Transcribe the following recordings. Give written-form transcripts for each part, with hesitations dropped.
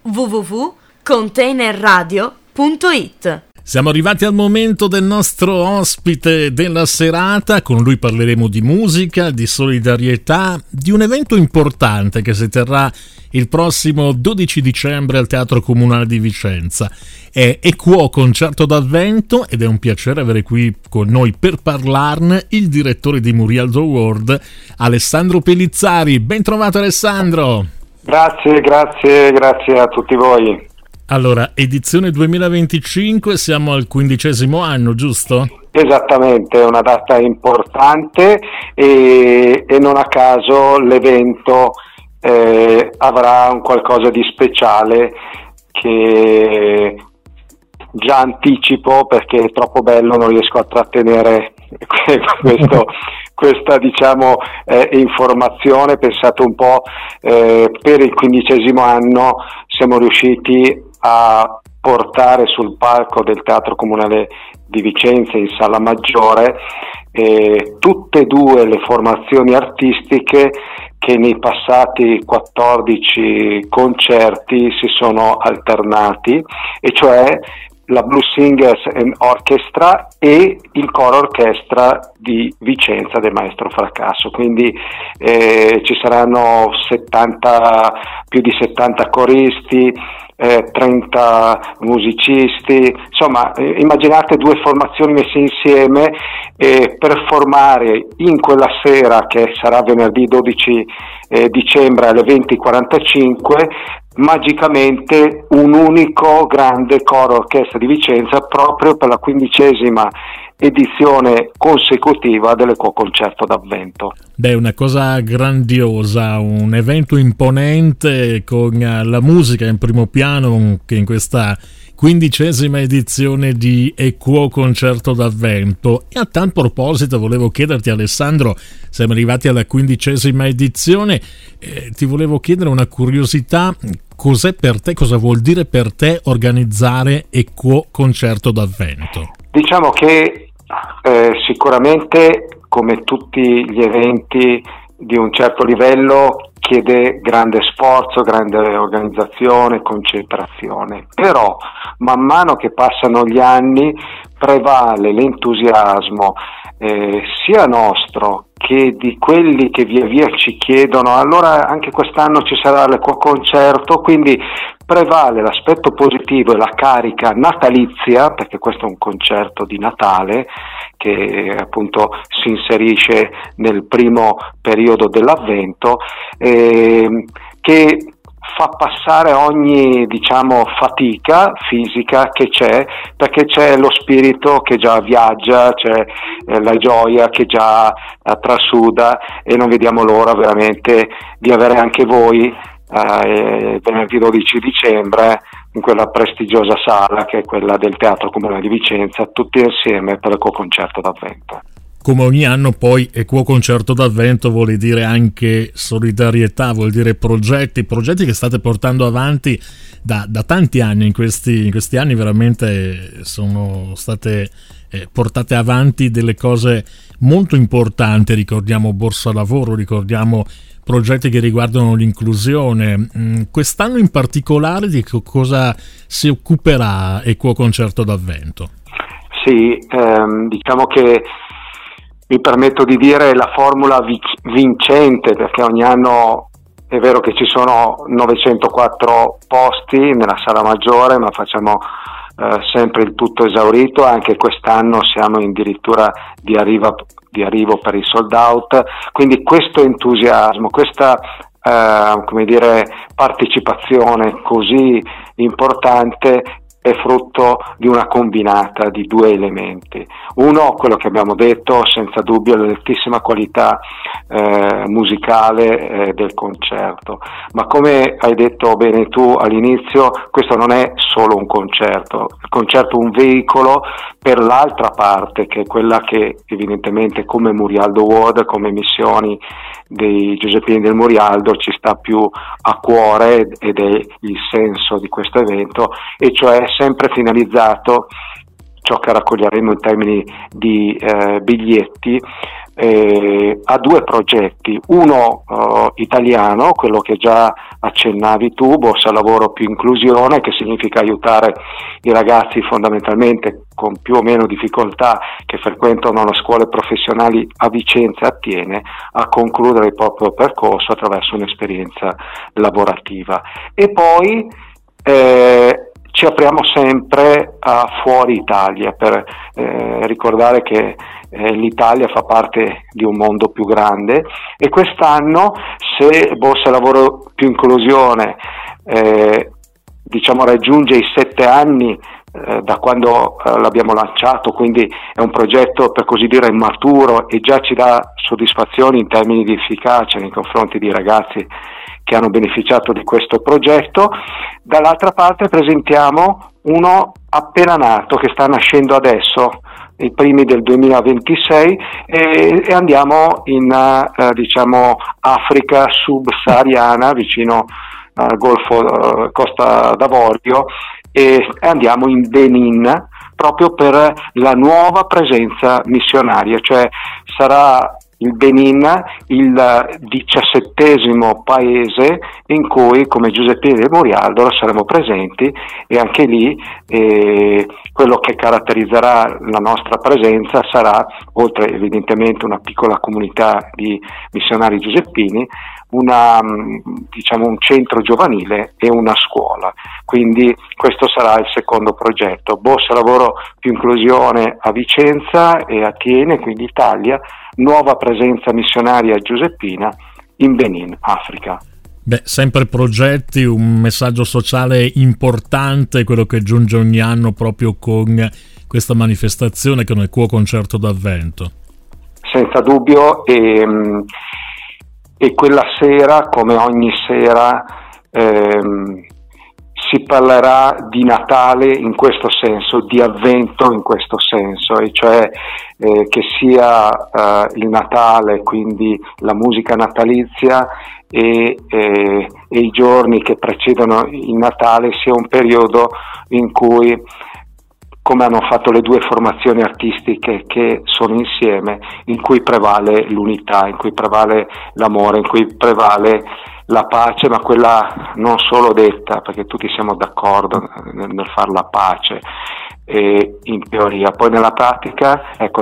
www.containerradio.it. Siamo arrivati al momento del nostro ospite della serata. Con lui parleremo di musica, di solidarietà, di un evento importante che si terrà il prossimo 12 dicembre al Teatro Comunale di Vicenza. È Equo Concerto d'Avvento ed è un piacere avere qui con noi per parlarne il direttore di Murialdo World, Alessandro Pellizzari. Ben trovato Alessandro! Grazie a tutti voi. Allora, edizione 2025, siamo al 15° anno, giusto? Esattamente, è una data importante e non a caso l'evento avrà un qualcosa di speciale che già anticipo perché è troppo bello, non riesco a trattenere questa informazione. Pensate un po', per il 15° anno siamo riusciti a portare sul palco del Teatro Comunale di Vicenza, in Sala Maggiore, tutte e due le formaziand artistiche che nei passati 14 concerti si sono alternati, e cioè la Blues Singers and Orchestra e il coro orchestra di Vicenza del maestro Fracasso. Quindi ci saranno più di 70 coristi, 30 musicisti, insomma immaginate due formazioni messe insieme per formare in quella sera, che sarà venerdì 12 dicembre alle 20:45, magicamente un unico grande coro orchestra di Vicenza, proprio per la 15ª edizione consecutiva dell'Equo Concerto d'Avvento. Beh, una cosa grandiosa, un evento imponente con la musica in primo piano, che in questa 15ª edizione di Equo Concerto d'Avvento. E a tal proposito volevo chiederti, Alessandro, siamo arrivati alla 15ª edizione, ti volevo chiedere una curiosità: cos'è per te, cosa vuol dire per te organizzare Equo Concerto d'Avvento? Diciamo che sicuramente, come tutti gli eventi di un certo livello, chiede grande sforzo, grande organizzazione, concentrazione, però man mano che passano gli anni prevale l'entusiasmo sia nostro che di quelli che via via ci chiedono: allora anche quest'anno ci sarà l'Equo Concerto, quindi prevale l'aspetto positivo e la carica natalizia, perché questo è un concerto di Natale che appunto si inserisce nel primo periodo dell'Avvento, che fa passare ogni fatica fisica che c'è, perché c'è lo spirito che già viaggia, c'è la gioia che già trasuda, e non vediamo l'ora veramente di avere anche voi venerdì 12 dicembre in quella prestigiosa sala che è quella del Teatro Comunale di Vicenza, tutti insieme per l'Equo Concerto d'Avvento. Come ogni anno poi Equo Concerto d'Avvento vuol dire anche solidarietà, vuol dire progetti che state portando avanti da tanti anni. In questi anni veramente sono state portate avanti delle cose molto importanti. Ricordiamo Borsa Lavoro, ricordiamo progetti che riguardano l'inclusione. Quest'anno in particolare di cosa si occuperà Equo Concerto d'Avvento? Sì, diciamo che mi permetto di dire la formula vincente, perché ogni anno è vero che ci sono 904 posti nella Sala Maggiore, ma facciamo sempre il tutto esaurito. Anche quest'anno siamo addirittura di arrivo per il sold out, quindi questo entusiasmo, questa partecipazione così importante è frutto di una combinata di due elementi. Uno, quello che abbiamo detto, senza dubbio, l'altissima qualità musicale del concerto, ma come hai detto bene tu all'inizio, questo non è solo un concerto, il concerto è un veicolo per l'altra parte, che è quella che evidentemente come Murialdo World, come missioni dei Giuseppini del Murialdo ci sta più a cuore, ed è il senso di questo evento, e cioè sempre finalizzato, ciò che raccoglieremo in termini di biglietti, ha due progetti, uno italiano, quello che già accennavi tu, borsa lavoro più inclusione, che significa aiutare i ragazzi fondamentalmente con più o meno difficoltà che frequentano le scuole professionali a Vicenza e Attiene a concludere il proprio percorso attraverso un'esperienza lavorativa. E poi ci apriamo sempre a fuori Italia per ricordare che l'Italia fa parte di un mondo più grande, e quest'anno, se Borsa Lavoro più Inclusione raggiunge i 7 anni da quando l'abbiamo lanciato, quindi è un progetto per così dire maturo e già ci dà soddisfazioni in termini di efficacia nei confronti di ragazzi che hanno beneficiato di questo progetto. Dall'altra parte presentiamo uno appena nato, che sta nascendo adesso, i primi del 2026, e andiamo in Africa subsahariana, vicino al Golfo Costa d'Avorio, e andiamo in Benin proprio per la nuova presenza missionaria, cioè sarà il Benin il 17° paese in cui come Giuseppini del Morialdolo saremo presenti, e anche lì quello che caratterizzerà la nostra presenza sarà, oltre evidentemente una piccola comunità di missionari giuseppini, un centro giovanile e una scuola. Quindi questo sarà il secondo progetto, Borsa Lavoro più Inclusione a Vicenza e Attiene, quindi Italia, nuova presenza missionaria giuseppina in Benin, Africa. Beh, sempre progetti, un messaggio sociale importante, quello che giunge ogni anno proprio con questa manifestazione che è il Cuo Concerto d'Avvento. Senza dubbio, e quella sera, come ogni sera, si parlerà di Natale in questo senso, di Avvento in questo senso, e cioè che sia il Natale, quindi la musica natalizia, e i giorni che precedono il Natale sia un periodo in cui, come hanno fatto le due formazioni artistiche che sono insieme, in cui prevale l'unità, in cui prevale l'amore, in cui prevale la pace, ma quella non solo detta, perché tutti siamo d'accordo nel fare la pace in teoria, poi nella pratica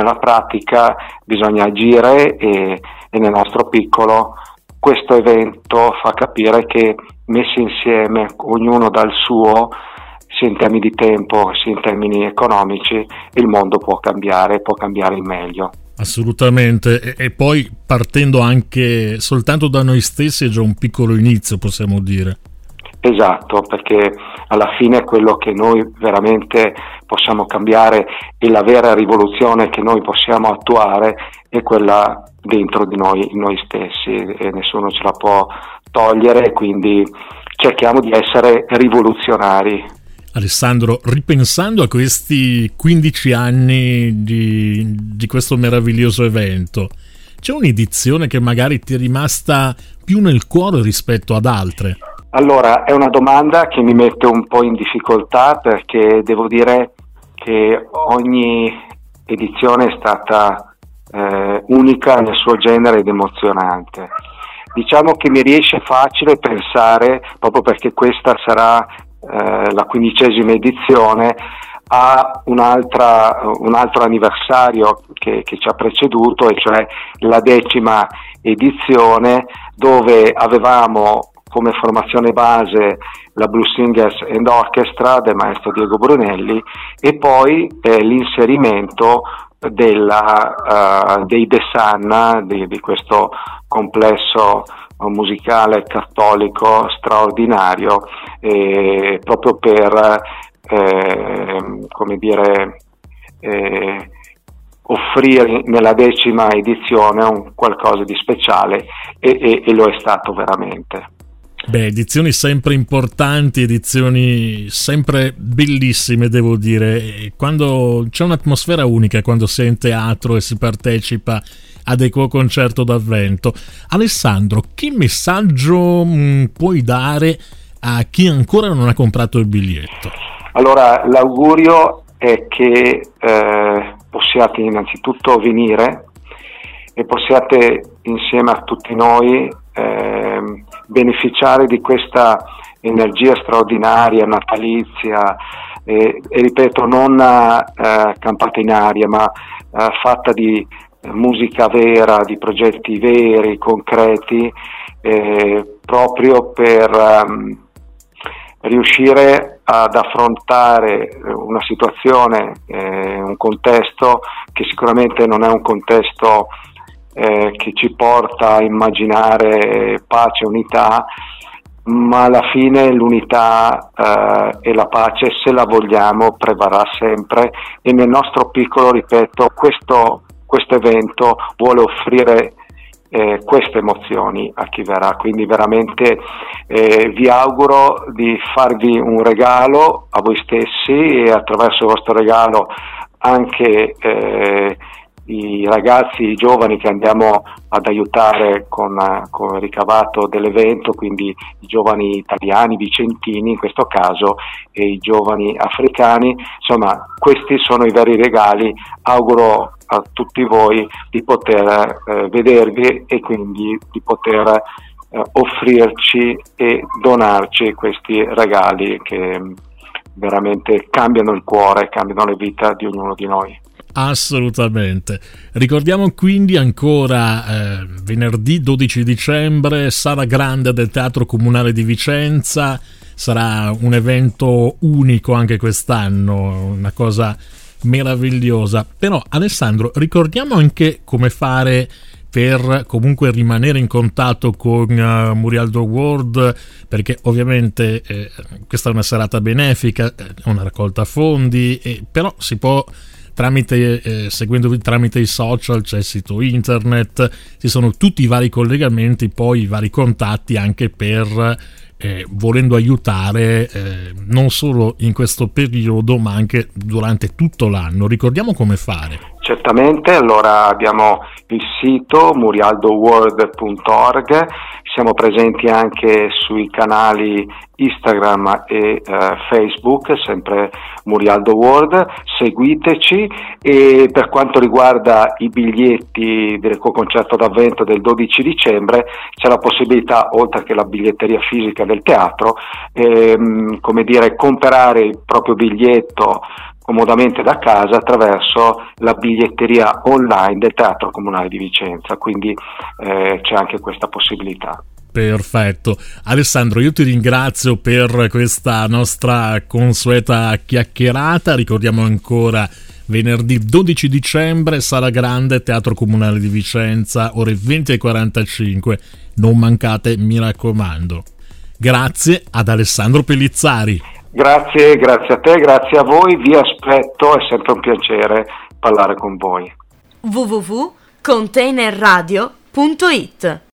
bisogna agire, e nel nostro piccolo questo evento fa capire che messi insieme, ognuno dal suo, sia in termini di tempo sia in termini economici, il mondo può cambiare in meglio. Assolutamente, e poi partendo anche soltanto da noi stessi è già un piccolo inizio, possiamo dire. Esatto, perché alla fine quello che noi veramente possiamo cambiare e la vera rivoluzione che noi possiamo attuare è quella dentro di noi stessi, e nessuno ce la può togliere, quindi cerchiamo di essere rivoluzionari. Alessandro, ripensando a questi 15 anni di questo meraviglioso evento, c'è un'edizione che magari ti è rimasta più nel cuore rispetto ad altre? Allora, è una domanda che mi mette un po' in difficoltà, perché devo dire che ogni edizione è stata unica nel suo genere ed emozionante. Diciamo che mi riesce facile pensare, proprio perché questa sarà la 15ª edizione, a un altro anniversario che ci ha preceduto, e cioè la 10ª edizione, dove avevamo come formazione base la Blues Singers and Orchestra del maestro Diego Brunelli, e poi l'inserimento dei The Sun, di questo complesso musicale cattolico straordinario, proprio per offrire nella 10ª edizione un qualcosa di speciale, e lo è stato veramente. Beh, edizioni sempre importanti, edizioni sempre bellissime, devo dire. Quando c'è un'atmosfera unica, quando si è in teatro e si partecipa ad Cuo Concerto d'Avvento. Alessandro, che messaggio puoi dare a chi ancora non ha comprato il biglietto? Allora, l'augurio è che possiate innanzitutto venire, e possiate insieme a tutti noi beneficiare di questa energia straordinaria, natalizia, e ripeto, non campata in aria, ma fatta di musica vera, di progetti veri, concreti, proprio per riuscire ad affrontare una situazione, un contesto che sicuramente non è un contesto che ci porta a immaginare pace e unità, ma alla fine l'unità e la pace, se la vogliamo, prevarrà sempre, e nel nostro piccolo, ripeto, questo evento vuole offrire queste emozioni a chi verrà. Quindi veramente vi auguro di farvi un regalo a voi stessi e attraverso il vostro regalo anche i ragazzi, i giovani che andiamo ad aiutare con il ricavato dell'evento, quindi i giovani italiani, vicentini in questo caso, e i giovani africani. Insomma, questi sono i veri regali. Auguro a tutti voi di poter vedervi e quindi di poter offrirci e donarci questi regali che veramente cambiano il cuore, cambiano le vite di ognuno di noi. Assolutamente. Ricordiamo quindi ancora venerdì 12 dicembre, Sala Grande del Teatro Comunale di Vicenza. Sarà un evento unico anche quest'anno, una cosa meravigliosa. Però Alessandro, ricordiamo anche come fare per comunque rimanere in contatto con Murialdo World, perché ovviamente questa è una serata benefica, una raccolta fondi, però si può seguendovi tramite i social, c'è il sito internet, ci sono tutti i vari collegamenti, poi i vari contatti anche per volendo aiutare non solo in questo periodo ma anche durante tutto l'anno. Ricordiamo come fare. Certamente, allora abbiamo il sito murialdoworld.org, siamo presenti anche sui canali Instagram e Facebook, sempre Murialdo World, seguiteci. E per quanto riguarda i biglietti del concerto d'avvento del 12 dicembre c'è la possibilità, oltre che la biglietteria fisica del teatro, comprare il proprio biglietto comodamente da casa attraverso la biglietteria online del Teatro Comunale di Vicenza, quindi c'è anche questa possibilità. Perfetto. Alessandro, io ti ringrazio per questa nostra consueta chiacchierata. Ricordiamo ancora venerdì 12 dicembre, Sala Grande, Teatro Comunale di Vicenza, ore 20:45. Non mancate, mi raccomando. Grazie ad Alessandro Pellizzari. Grazie a te, grazie a voi, vi aspetto, è sempre un piacere parlare con voi. www.containerradio.it